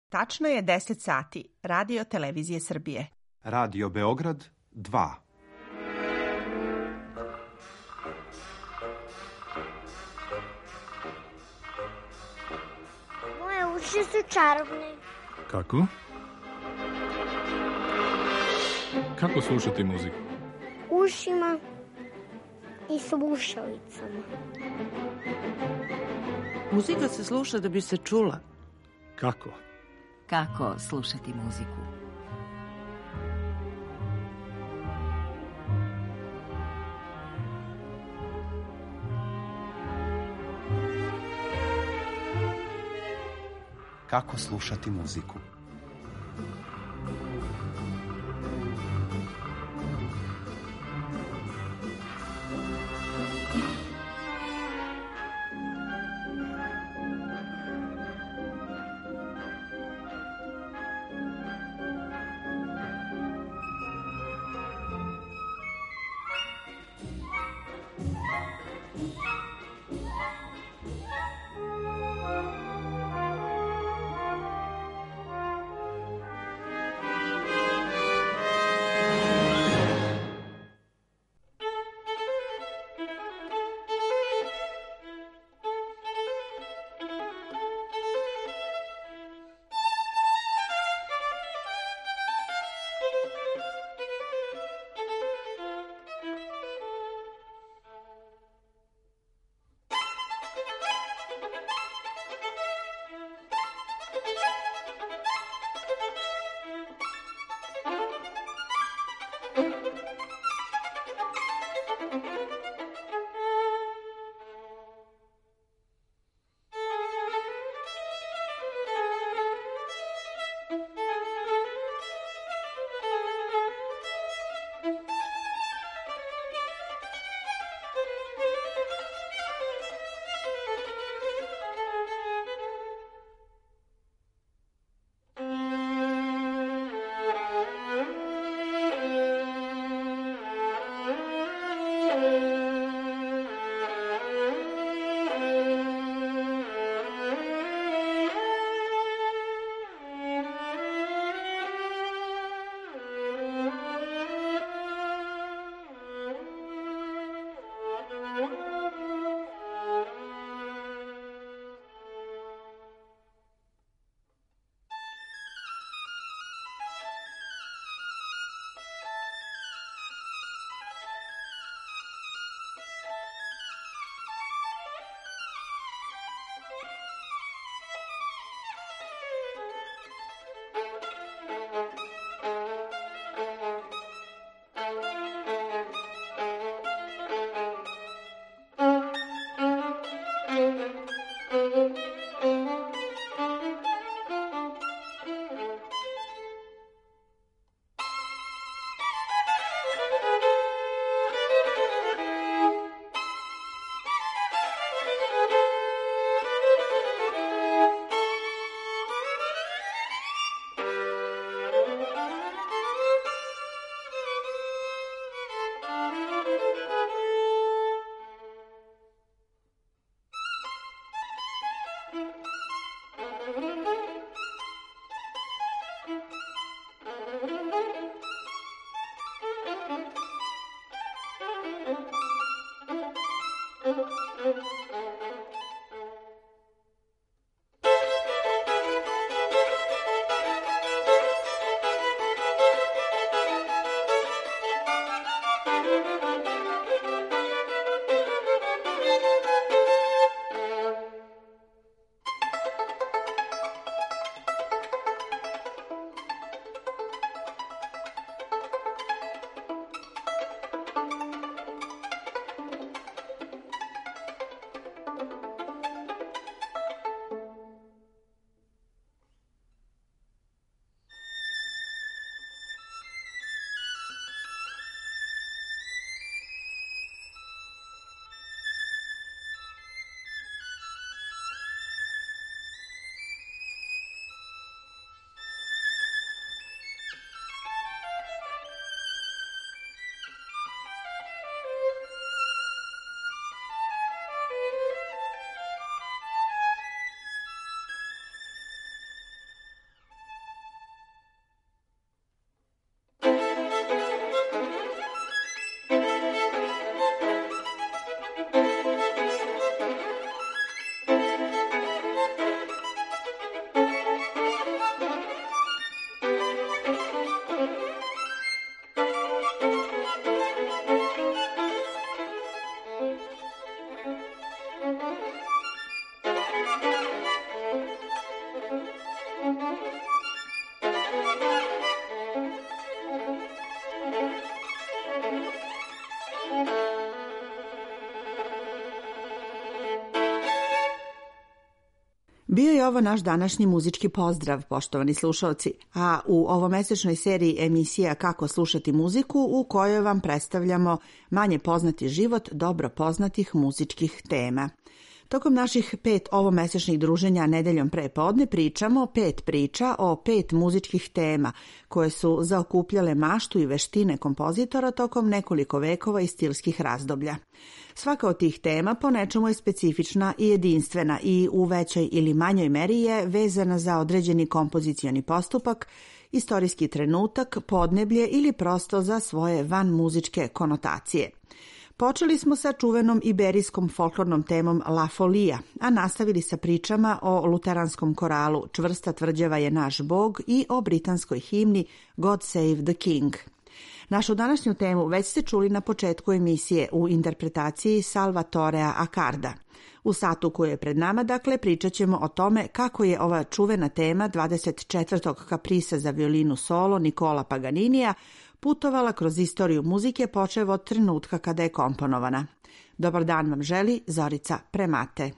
Tačno je 10 sati. Radio Televizije Srbije. Radio Beograd 2. Moje uši su čarobne. Kako? Kako slušati muziku? Ušima i slušalicama. Muzika se sluša da bi se čula. Kako? Kako slušati muziku? Kako slušati muziku? Bio je ovo naš današnji muzički pozdrav, poštovani slušalci, a u ovomesečnoj seriji emisija Kako slušati muziku, u kojoj vam predstavljamo manje poznati život dobro poznatih muzičkih tema. Tokom naših 5 ovomesečnih druženja nedeljom pre podne pričamo 5 priča o 5 muzičkih tema koje su zaokupljale maštu i veštine kompozitora tokom nekoliko vekova i stilskih razdoblja. Svaka od tih tema po nečemu je specifična i jedinstvena i u većoj ili manjoj meri je vezana za određeni kompozicioni postupak, istorijski trenutak, podneblje ili prosto za svoje vanmuzičke konotacije. Počeli smo sa čuvenom iberijskom folklornom temom La Folia, a nastavili sa pričama o luteranskom koralu Čvrsta tvrđava je naš Bog i o britanskoj himni God Save the King. Našu današnju temu već ste čuli na početku emisije u interpretaciji Salvatorea Accarda. U satu koji je pred nama, dakle, pričat ćemo o tome kako je ova čuvena tema 24. kaprisa za violinu solo Nicola Paganinija putovala kroz istoriju muzike počev od trenutka kada je komponovana. Dobar dan vam želi Zorica Premate.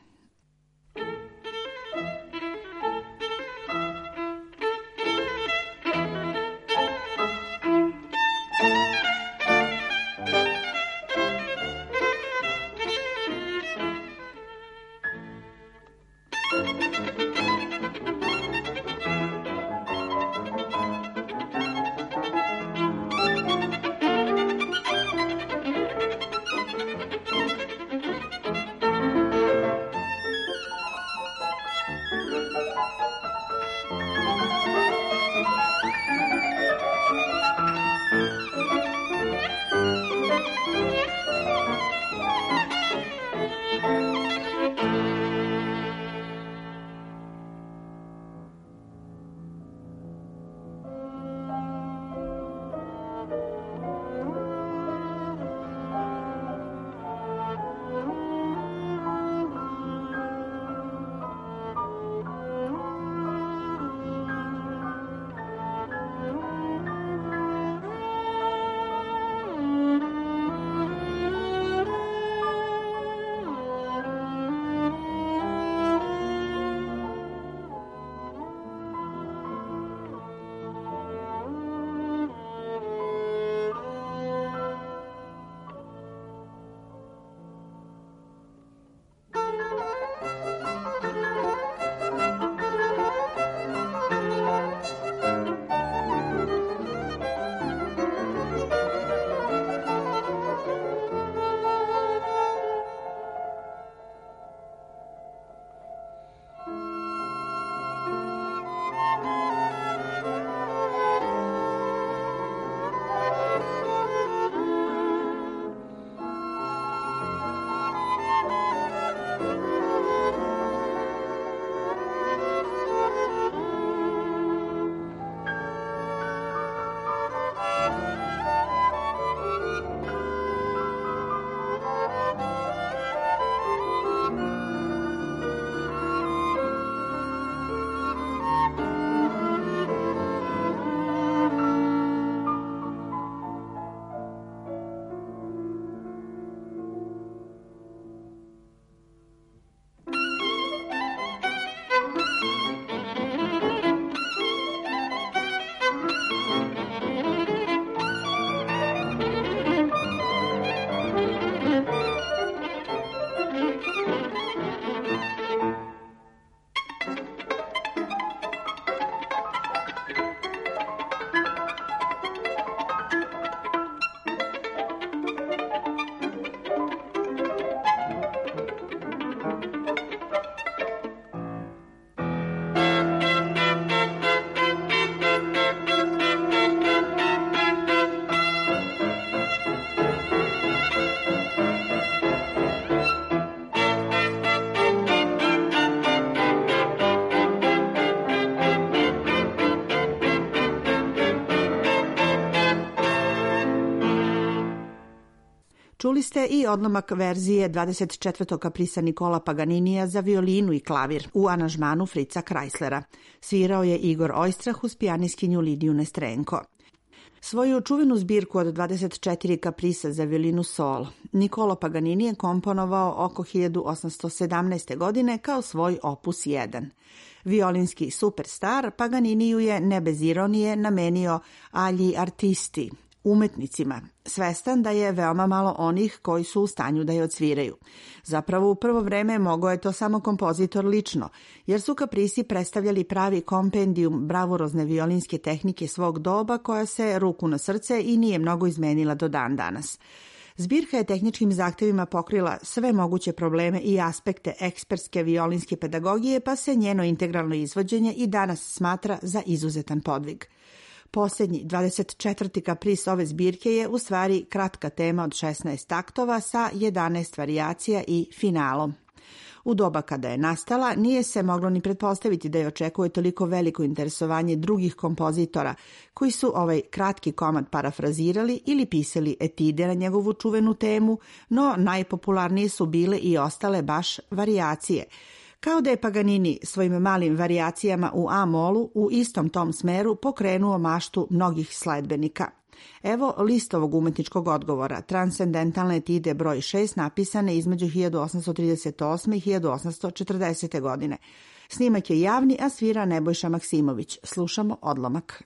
Čuli ste i odlomak verzije 24. kaprisa Nicola Paganinija za violinu i klavir u aranžmanu Fritza Kreislera. Svirao je Igor Ojstrah uz pijaniskinju Lidiju Nestrenko. Svoju čuvenu zbirku od 24 kaprisa za violinu solo Nicola Paganini je komponovao oko 1817. godine kao svoj opus 1. Violinski superstar Paganiniju je ne bez ironije namenio agli artisti, umetnicima, svestan da je veoma malo onih koji su u stanju da je odsviraju. Zapravo u prvo vreme mogao je to samo kompozitor lično, jer su kaprisi predstavljali pravi kompendijum bravurozne violinske tehnike svog doba koja se, ruku na srce, i nije mnogo izmenila do dan danas. Zbirka je tehničkim zahtevima pokrila sve moguće probleme i aspekte ekspertske violinske pedagogije, pa se njeno integralno izvođenje i danas smatra za izuzetan podvig. Posljednji, 24. kapris ove zbirke je u stvari kratka tema od 16 taktova sa 11 varijacija i finalom. U doba kada je nastala, nije se moglo ni pretpostaviti da je očekuje toliko veliko interesovanje drugih kompozitora koji su ovaj kratki komad parafrazirali ili pisali etide na njegovu čuvenu temu, no najpopularnije su bile i ostale baš varijacije. Kao da je Paganini svojim malim varijacijama u A-molu u istom tom smeru pokrenuo maštu mnogih sledbenika. Evo listovog umetničkog odgovora, transcendentalne etide broj 6 napisane između 1838. i 1840. godine. Snimak je javni, a svira Nebojša Maksimović. Slušamo odlomak.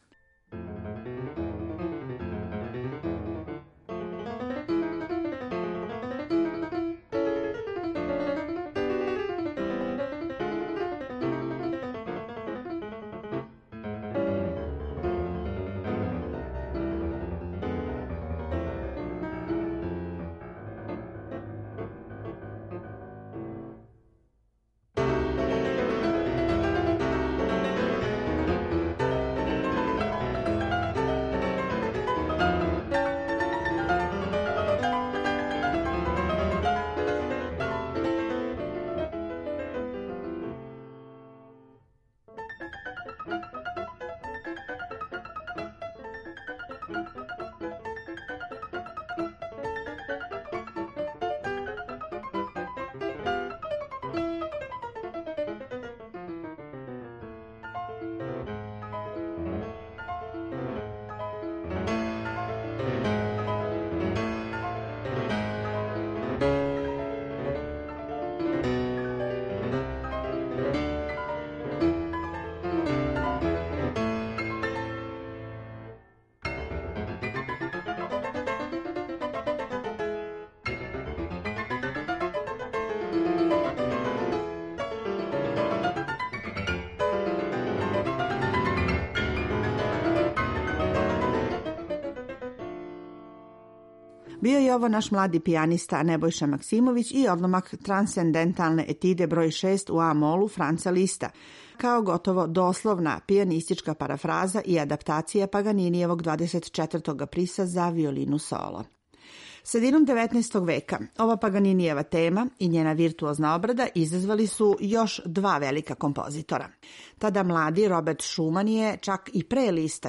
Bio je ovo naš mladi pijanista Nebojša Maksimović i odlomak transcendentalne etide broj 6 u A-molu Franca Lista, kao gotovo doslovna pijanistička parafraza i adaptacija Paganinijevog 24. kaprisa za violinu solo. Sredinom 19. veka ova Paganinijeva tema i njena virtuozna obrada izazvali su još dva velika kompozitora. Tada mladi Robert Schumann je čak i pre Lista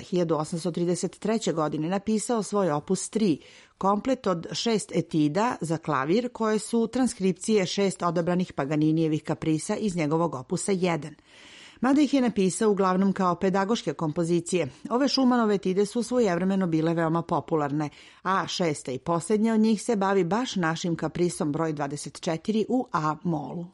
1833. godine napisao svoj opus 3, komplet od 6 etida za klavir koje su transkripcije 6 odabranih Paganinijevih kaprisa iz njegovog opusa 1. Mada ih je napisao uglavnom kao pedagoške kompozicije, ove Schumannove etide su svojevremeno bile veoma popularne, a šesta i posljednja od njih se bavi baš našim kaprisom broj 24 u A-molu.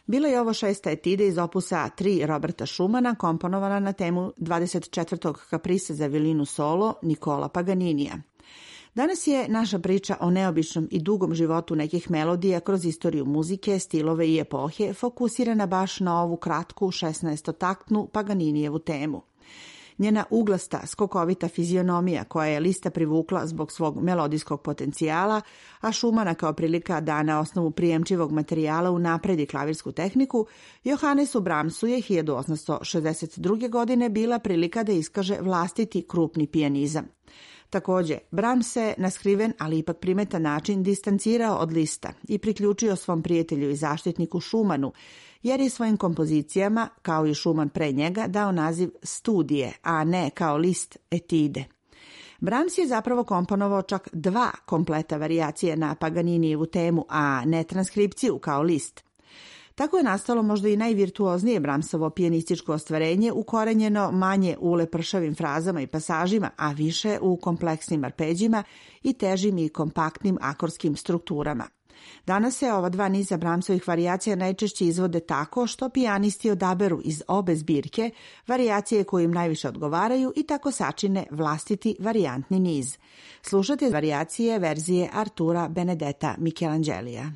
Bila je ovo 6. etida iz opusa 3 Roberta Schumana, komponovana na temu 24. kaprisa za violinu solo Nicola Paganinija. Danas je naša priča o neobičnom i dugom životu nekih melodija kroz istoriju muzike, stilove i epohe fokusirana baš na ovu kratku 16-taktnu Paganinijevu temu. Njena uglasta, skokovita fizionomija koja je Lista privukla zbog svog melodijskog potencijala, a Schumana kao prilika da na osnovu prijemčivog materijala unapredi klavirsku tehniku, Johannesu Brahmsu je 1862. godine bila prilika da iskaže vlastiti krupni pijanizam. Također, Brahms se na skriven, ali ipak primetan način distancirao od Lista i priključio svom prijatelju i zaštitniku Schumanu, jer je svojim kompozicijama, kao i Schumann pre njega, dao naziv studije, a ne kao Liszt etide. Brahms je zapravo komponovao čak 2 kompleta varijacije na Paganinijevu temu, a ne transkripciju kao Liszt. Tako je nastalo možda i najvirtuoznije Brahmsovo pijanističko ostvarenje, ukorenjeno manje u lepršavim frazama i pasažima, a više u kompleksnim arpeđima i težim i kompaktnim akordskim strukturama. Danas se ova 2 niza Brahmsovih varijacija najčešće izvode tako što pijanisti odaberu iz obe zbirke varijacije koje im najviše odgovaraju i tako sačine vlastiti varijantni niz. Slušate varijacije verzije Artura Benedetta Michelangelija.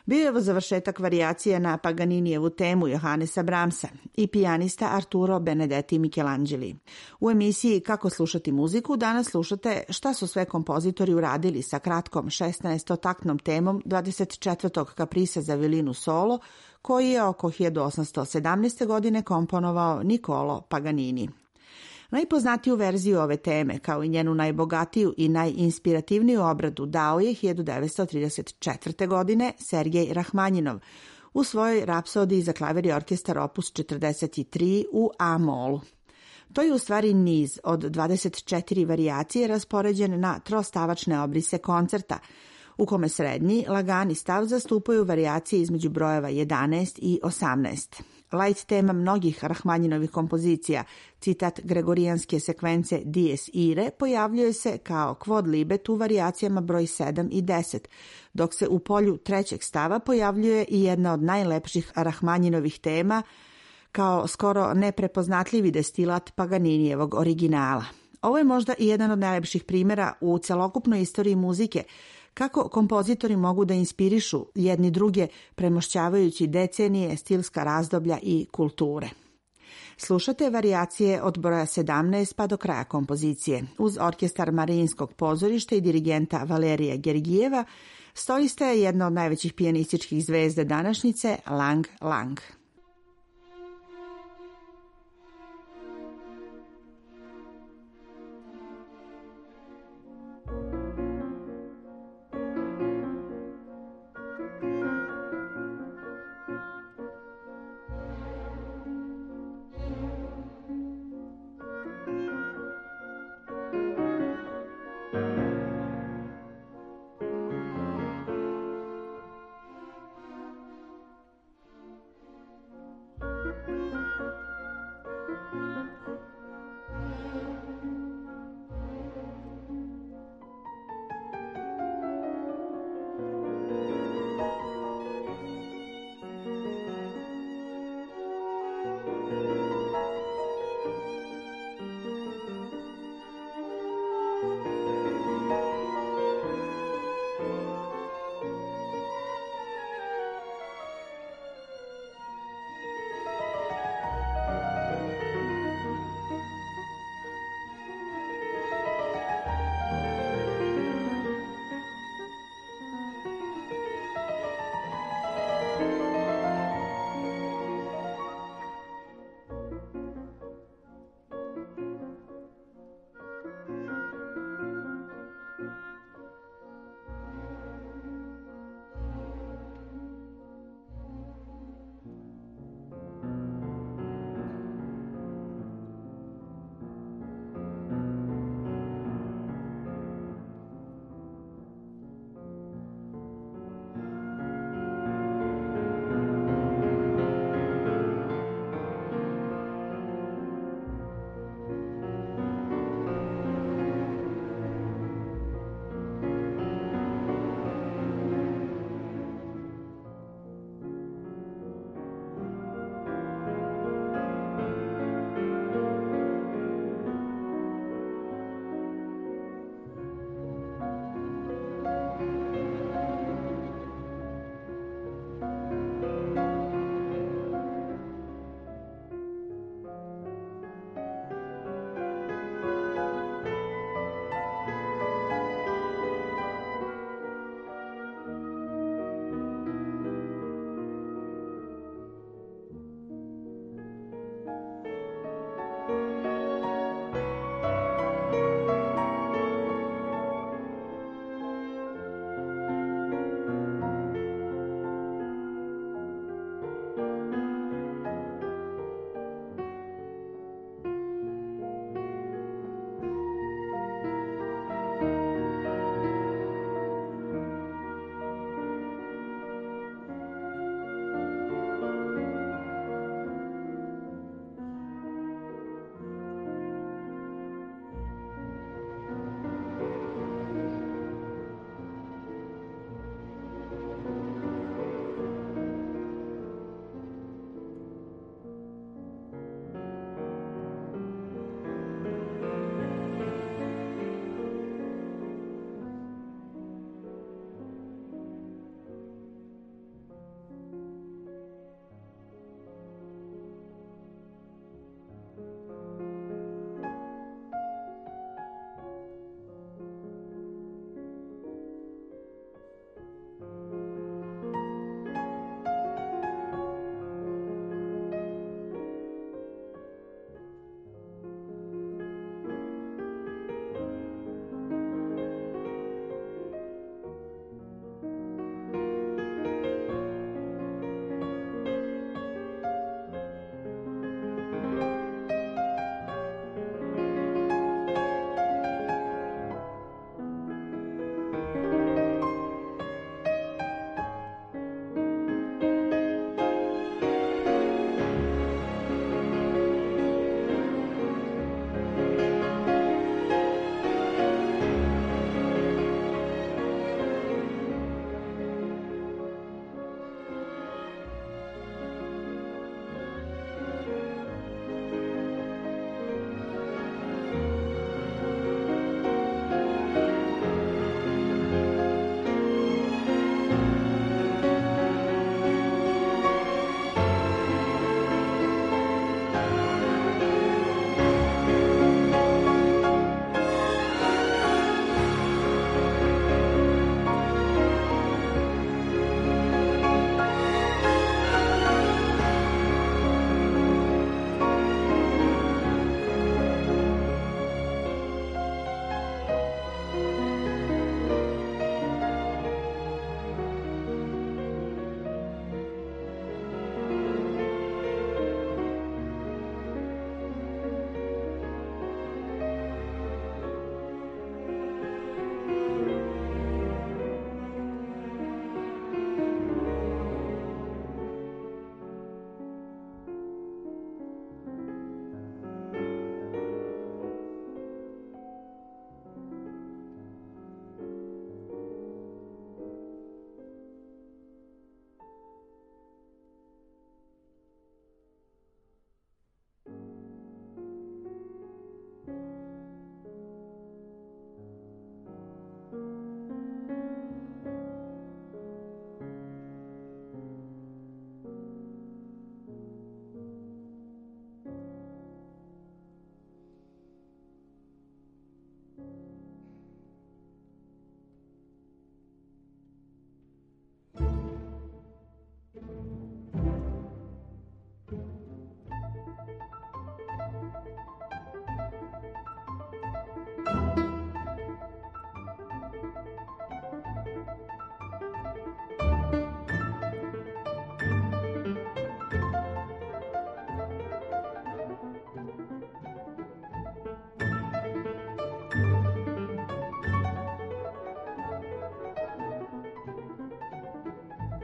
Bio je ovo završetak varijacije na Paganinijevu temu Johannesa Brahmsa i pijanista Arturo Benedetti Michelangeli. U emisiji Kako slušati muziku danas slušate šta su sve kompozitori uradili sa kratkom 16-taktnom temom 24. kaprisa za violinu solo, koji je oko 1817. godine komponovao Niccolo Paganini. Najpoznatiju verziju ove teme, kao i njenu najbogatiju i najinspirativniju obradu, dao je 1934. godine Sergej Rahmanjinov u svojoj rapsodiji za klavir i orkestar opus 43 u A-molu. To je u stvari niz od 24 varijacije raspoređen na trostavačne obrise koncerta, u kome srednji, lagani stav zastupaju varijacije između brojeva 11 i 18. Light tema mnogih Rahmanjinovih kompozicija, citat gregorijanske sekvence Dies Irae, pojavljuje se kao quod libet u varijacijama broj 7 i 10, dok se u polju trećeg stava pojavljuje i jedna od najlepših Rahmanjinovih tema, kao skoro neprepoznatljivi destilat Paganinijevog originala. Ovo je možda i jedan od najlepših primjera u celokupnoj istoriji muzike, kako kompozitori mogu da inspirišu jedni druge premošćavajući decenije, stilska razdoblja i kulture. Slušate varijacije od broja 17 pa do kraja kompozicije. Uz orkestar Marijinskog pozorišta i dirigenta Valerija Gergijeva, solista je jedna od najvećih pijanističkih zvezde današnjice, Lang Lang.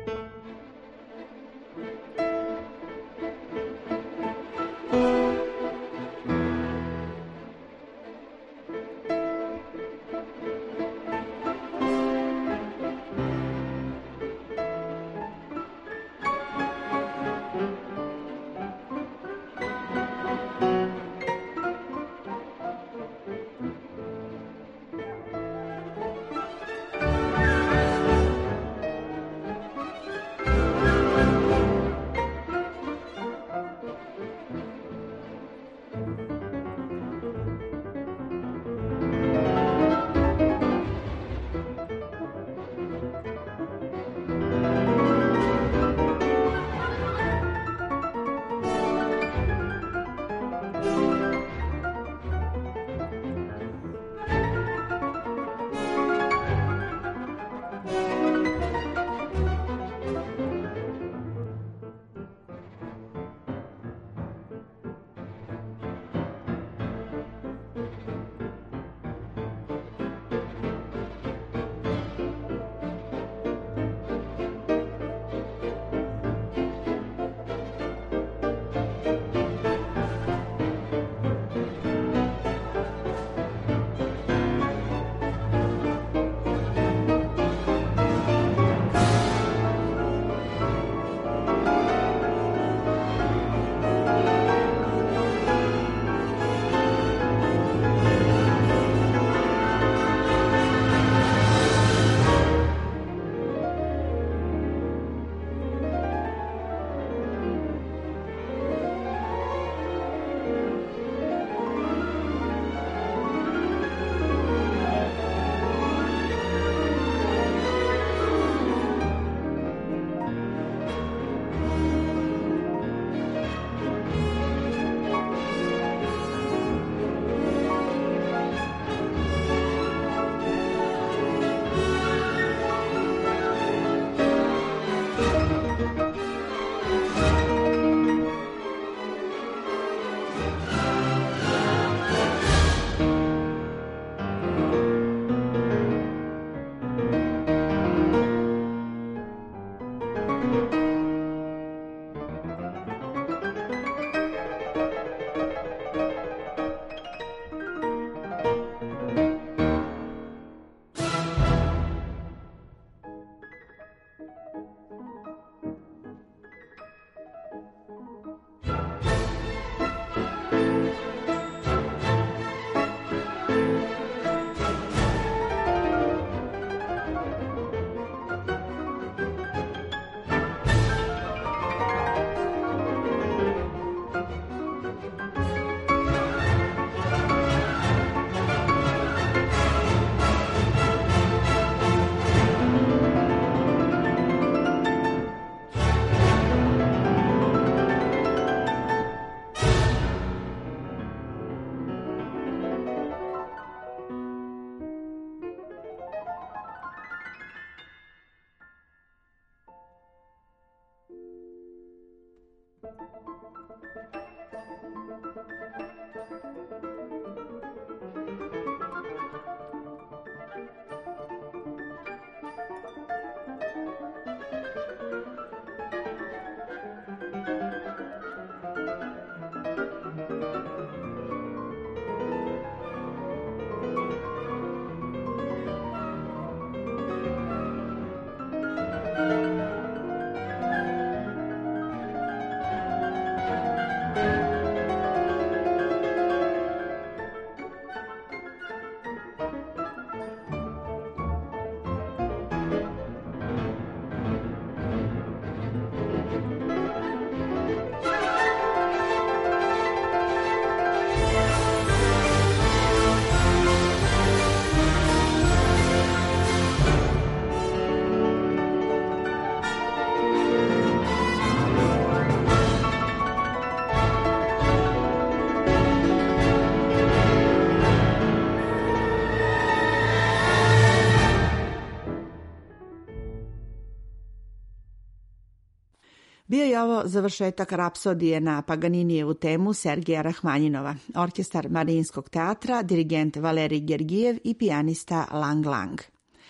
Bio je ovo završetak rapsodije na Paganinijevu temu Sergeja Rahmanjinova, orkestar Marinskog teatra, dirigent Valerij Gergijev i pijanista Lang Lang.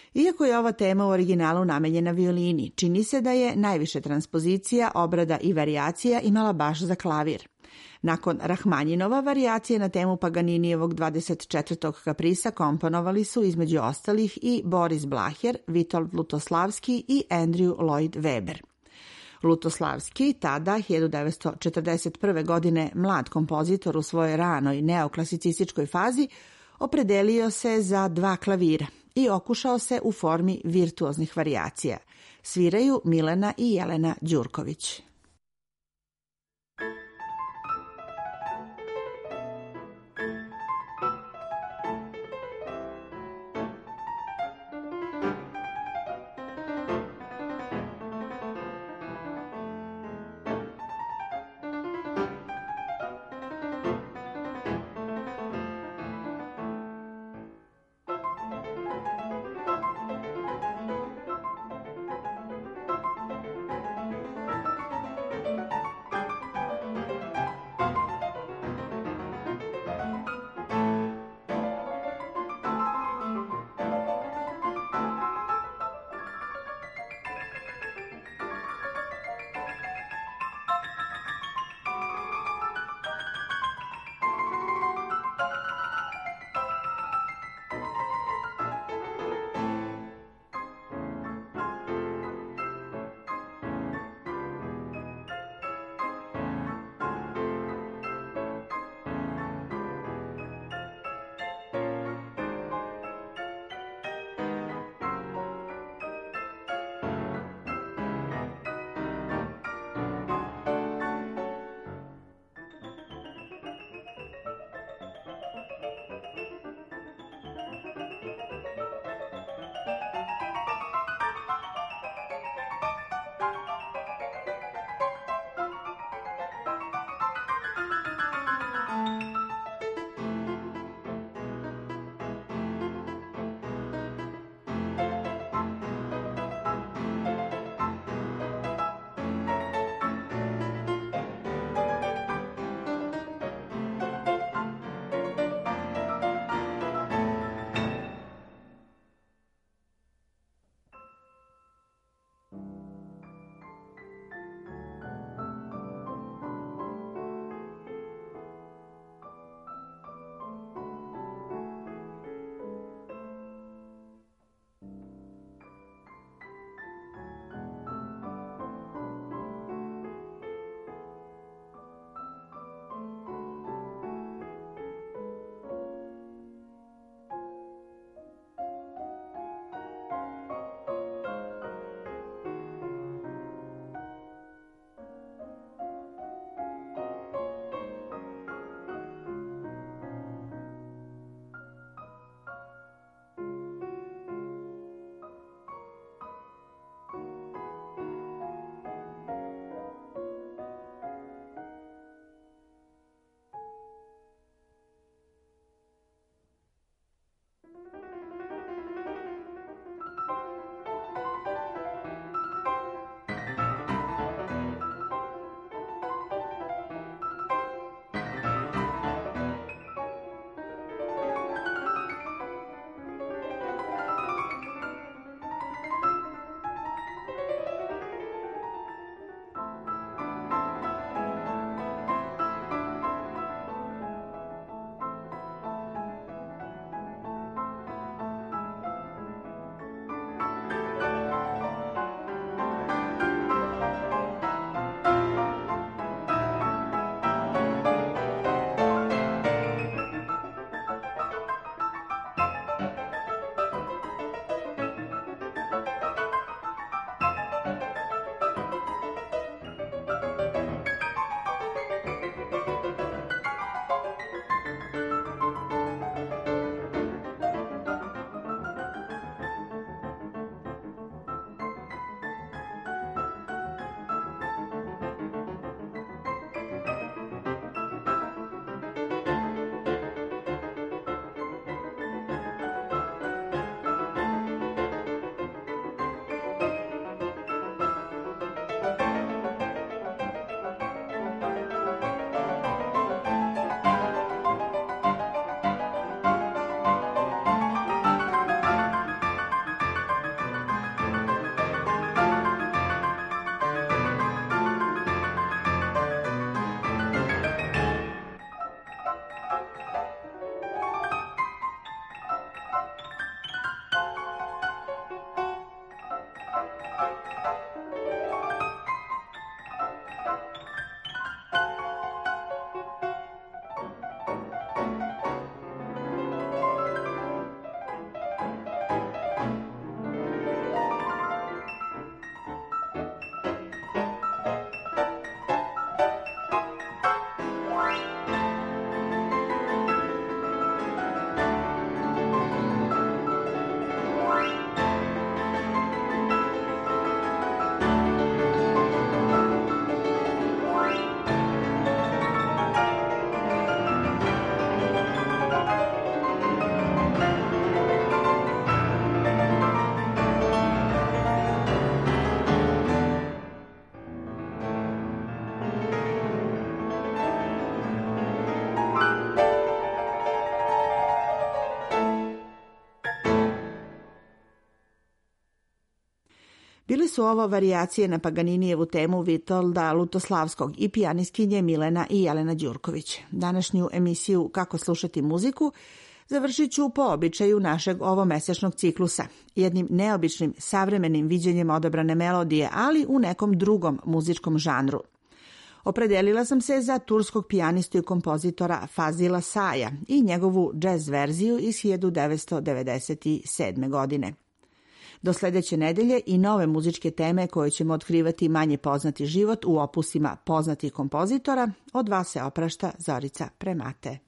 Iako je ova tema u originalu namenjena violini, čini se da je najviše transpozicija, obrada i varijacija imala baš za klavir. Nakon Rahmanjinova, varijacije na temu Paganinijevog 24. kaprisa komponovali su između ostalih i Boris Blacher, Witold Lutoslavski i Andrew Lloyd Webber. Lutoslavski, tada 1941. godine mlad kompozitor u svojoj ranoj neoklasicističkoj fazi, opredelio se za 2 klavira i okušao se u formi virtuoznih varijacija. Sviraju Milena i Jelena Đurković. Bili su ovo varijacije na Paganinijevu temu Vitolda Lutoslavskog i pijanistkinje Milena i Jelena Đurković. Današnju emisiju Kako slušati muziku završit ću po običaju našeg ovomesečnog ciklusa, jednim neobičnim savremenim viđenjem odabrane melodije, ali u nekom drugom muzičkom žanru. Opredelila sam se za turskog pijanistu i kompozitora Fazila Saja i njegovu džez verziju iz 1997. godine. Do sledeće nedelje i nove muzičke teme koje ćemo otkrivati manje poznati život u opusima poznatih kompozitora. Od vas se oprašta Zorica Premate.